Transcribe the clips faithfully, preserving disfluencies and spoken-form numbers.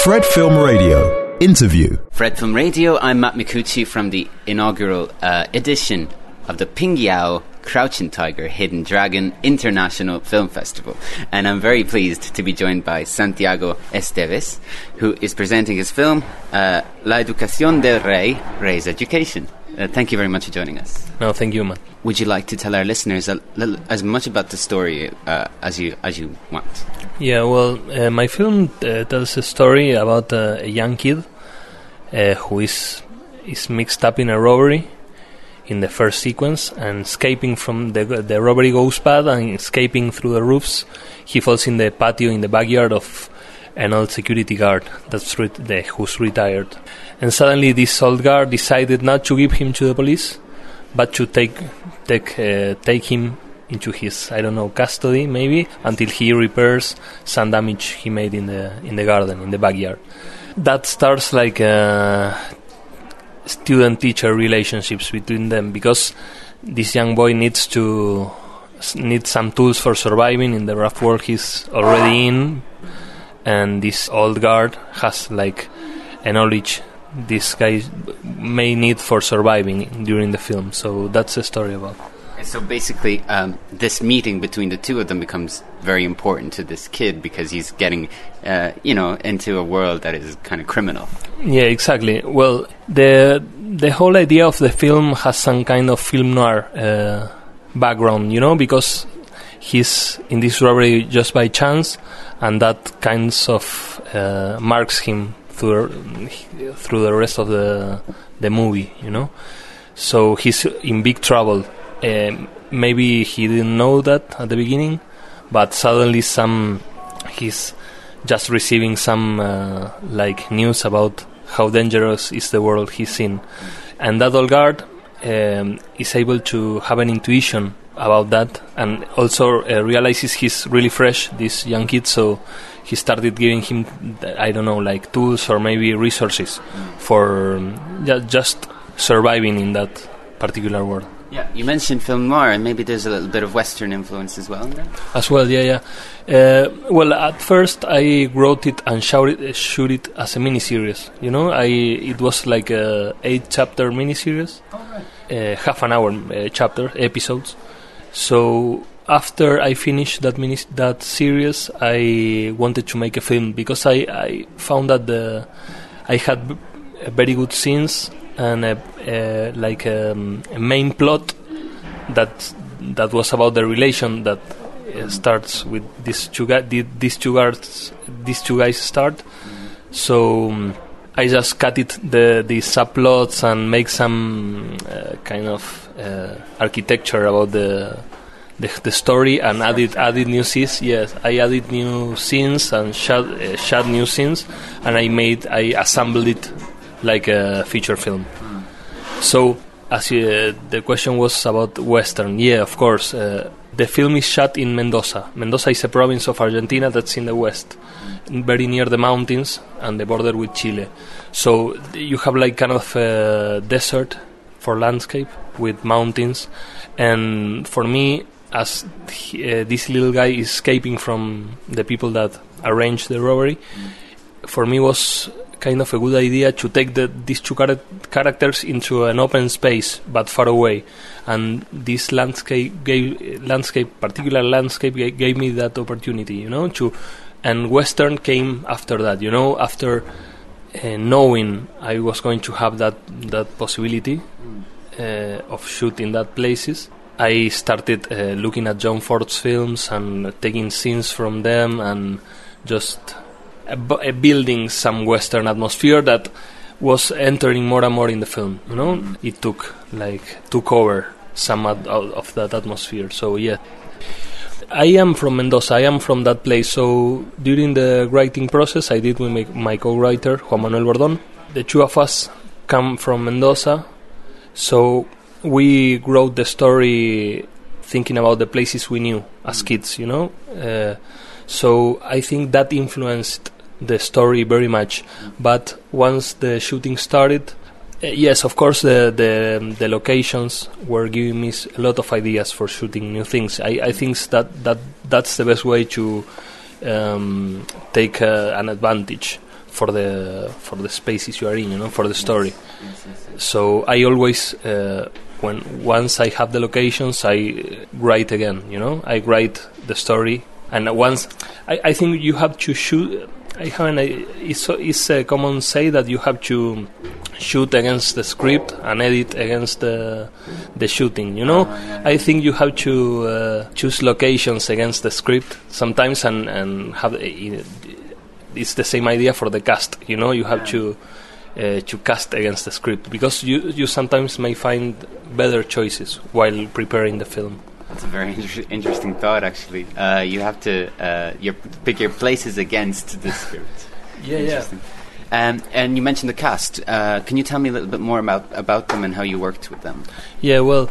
Fred Film Radio interview. Fred Film Radio, I'm Matt Micucci from the inaugural uh, edition of the Pingyao Crouching Tiger, Hidden Dragon International Film Festival. And I'm very pleased to be joined by Santiago Esteves, who is presenting his film, uh, La Educación del Rey, Rey's Education. Uh, thank you very much for joining us. No, thank you, man. Would you like to tell our listeners a little, as much about the story uh, as you as you want? Yeah, well, uh, my film uh, tells a story about uh, a young kid uh, who is is mixed up in a robbery in the first sequence, and escaping from the the robbery goes bad, and escaping through the roofs, he falls in the patio in the backyard of an old security guard that's re- the, who's retired. And suddenly this old guard decided not to give him to the police, but to take take uh, take him into his, I don't know, custody maybe, until he repairs some damage he made in the in the garden, in the backyard. That starts like uh, student-teacher relationships between them, because this young boy needs to needs some tools for surviving in the rough world he's already in, and this old guard has like a knowledge this guy may need for surviving during the film. So that's the story about. So basically, um, this meeting between the two of them becomes very important to this kid, because he's getting, uh, you know, into a world that is kind of criminal. Yeah, exactly. Well, the the whole idea of the film has some kind of film noir uh, background, you know, because he's in this robbery just by chance, and that kinds of uh, marks him through through the rest of the the movie, you know. So he's in big trouble. Um, maybe he didn't know that at the beginning, but suddenly some he's just receiving some uh, like news about how dangerous is the world he's in, and that old guard um, is able to have an intuition about that, and also uh, realizes he's really fresh, this young kid, so he started giving him, I don't know, like tools or maybe resources for um, ju- just surviving in that particular world. Yeah, you mentioned film noir, and maybe there's a little bit of Western influence as well in there? As well, yeah, yeah. Uh, well, at first I wrote it and shot it, shoot it as a miniseries. You know, I it was like a eight-chapter miniseries, oh, right. uh, half an hour uh, chapter episodes. So after I finished that mini that series, I wanted to make a film, because I, I found that the I had b- very good scenes and a, a, like um, a main plot that that was about the relation that uh, starts with these two guys. These two guys, these two guys start. Mm-hmm. So um, I just cut it the the subplots and make some uh, kind of uh, architecture about the. The, the story, and added added new scenes. Yes, I added new scenes and shot uh, shot new scenes, and I made I assembled it like a feature film. Mm. So, as uh, the question was about Western, yeah, of course, uh, the film is shot in Mendoza. Mendoza is a province of Argentina that's in the west, mm. very near the mountains and the border with Chile. So you have like kind of a desert for landscape with mountains, and for me, as he, uh, this little guy is escaping from the people that arranged the robbery, mm. for me was kind of a good idea to take the, these two char- characters into an open space but far away, and this landscape gave landscape particular landscape g- gave me that opportunity, you know, to and Western came after that, you know, after uh, knowing I was going to have that that possibility mm. uh, of shooting that places. I started uh, looking at John Ford's films and taking scenes from them, and just uh, b- uh, building some Western atmosphere that was entering more and more in the film. You know, mm. it took like took over some ad- of that atmosphere. So yeah, I am from Mendoza. I am from that place. So during the writing process, I did with my, my co-writer Juan Manuel Bordón. The two of us come from Mendoza, so we wrote the story thinking about the places we knew as kids, you know. Uh, so I think that influenced the story very much. But once the shooting started, uh, yes, of course, the, the the locations were giving me a lot of ideas for shooting new things. I, I think that, that that's the best way to um, take uh, an advantage for the for the spaces you are in, you know, for the story. Yes, yes, yes, yes. So I always, uh, when once I have the locations, I write again. You know, I write the story, and once I, I think you have to shoot. I have an. It's it's a common say that you have to shoot against the script and edit against the the shooting. You know, oh, yeah, yeah. I think you have to uh, choose locations against the script sometimes, and and have. Uh, it's the same idea for the cast. You know, you have yeah. to. Uh, to cast against the script, because you you sometimes may find better choices while preparing the film. That's a very inter- interesting thought, actually. Uh, you have to uh, your, pick your places against the script. Yeah, yeah. Um, and you mentioned the cast. Uh, can you tell me a little bit more about, about them and how you worked with them? Yeah, well,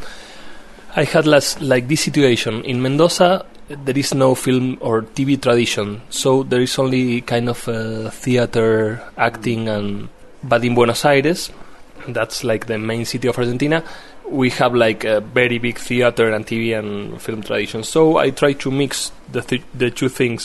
I had last, like this situation. In Mendoza, there is no film or T V tradition, so there is only kind of uh, theater, acting, and... But in Buenos Aires, that's like the main city of Argentina, we have like a very big theater and T V and film tradition. So I try to mix the th- the two things.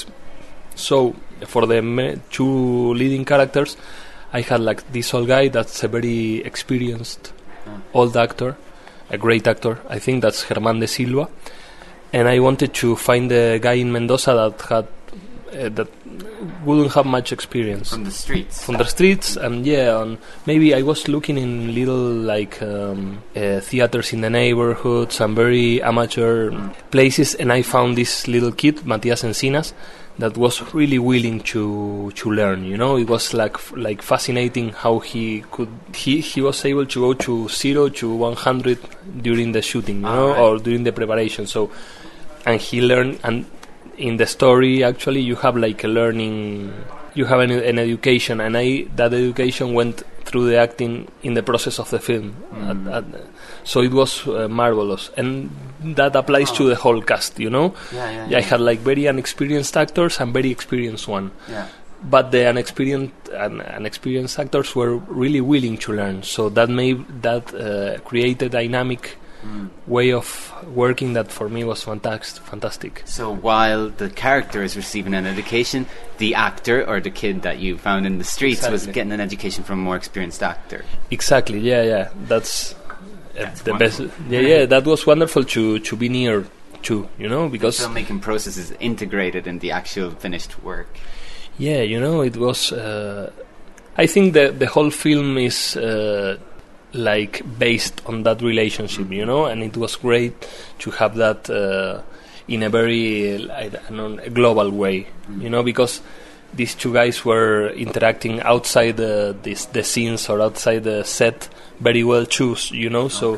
So for the me- two leading characters, I had like this old guy that's a very experienced uh. old actor, a great actor. I think that's Germán de Silva. And I wanted to find a guy in Mendoza that had uh, that wouldn't have much experience from the streets from the streets and yeah and maybe I was looking in little like um, uh, theaters in the neighborhoods and very amateur mm. places, and I found this little kid, Matias Encinas, that was really willing to to learn. You know, it was like f- like fascinating how he could he he was able to go to zero to one hundred during the shooting, you know, right. or during the preparation. So and he learned, and in the story, actually, you have like a learning, you have an, an education, and I that education went through the acting in the process of the film. Mm. At, at, so it was uh, marvelous, and that applies oh. to the whole cast. You know, yeah, yeah, yeah. I had like very unexperienced actors and very experienced one. Yeah. But the unexperienced and unexperienced actors were really willing to learn. So that made that uh, create a dynamic. Mm. way of working that for me was fantastic. Fantastic. So while the character is receiving an education, the actor or the kid that you found in the streets exactly. was getting an education from a more experienced actor. Exactly. Yeah, yeah. That's, uh, That's the wonderful. best. Yeah, yeah. That was wonderful to to be near to. You know, because the filmmaking process is integrated in the actual finished work. Yeah, you know, it was. Uh, I think that the whole film is. Uh, like based on that relationship, you know, and it was great to have that uh, in a very I don't know, a global way, mm. you know, because these two guys were interacting outside the this, the scenes or outside the set very well too, you know, so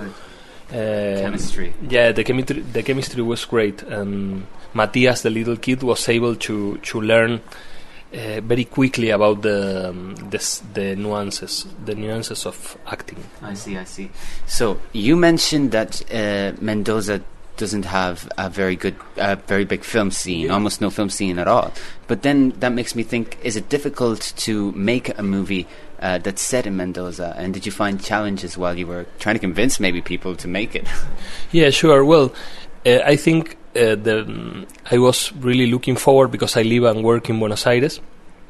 uh, chemistry. Yeah, the chemistry the chemistry was great, and Matias, the little kid, was able to to learn Uh, very quickly about the, um, the the nuances, the nuances of acting. I see, I see. So you mentioned that uh, Mendoza doesn't have a very good, uh, very big film scene, yeah. almost no film scene at all. But then that makes me think: is it difficult to make a movie uh, that's set in Mendoza? And did you find challenges while you were trying to convince maybe people to make it? Yeah, sure. Well, uh, I think. Uh, the, um, I was really looking forward, because I live and work in Buenos Aires,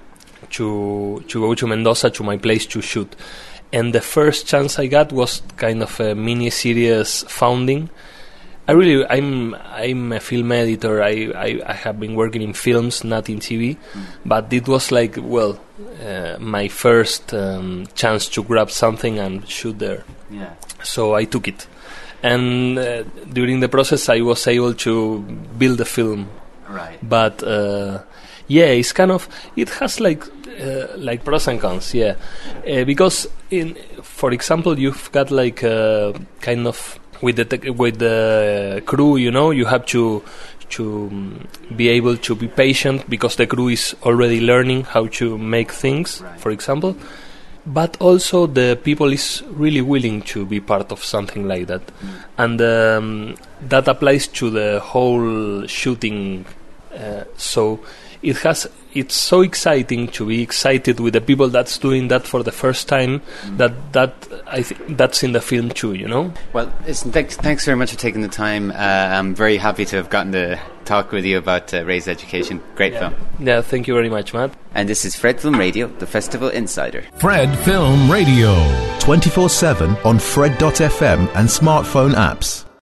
to to go to Mendoza, to my place to shoot. And the first chance I got was kind of a mini-series founding. I really, I'm I'm a film editor. I, I, I have been working in films, not in T V. Mm. But it was like, well, uh, my first um, chance to grab something and shoot there. Yeah. So I took it. And uh, during the process, I was able to build a film. Right. But uh, yeah, it's kind of it has like uh, like pros and cons. Yeah, uh, because in for example, you've got like uh, kind of with the te- with the crew. You know, you have to to um, be able to be patient, because the crew is already learning how to make things. Right. For example. But also the people is really willing to be part of something like that. Mm. And um, that applies to the whole shooting. Uh, so it has it's so exciting to be excited with the people that's doing that for the first time. Mm. That that I think that's in the film too. You know. Well, listen, thanks, thanks very much for taking the time. Uh, I'm very happy to have gotten to talk with you about uh, Raised Education. Great yeah. film. Yeah, thank you very much, Matt. And this is Fred Film Radio, the Festival Insider. Fred Film Radio. twenty-four seven on Fred dot f m and smartphone apps.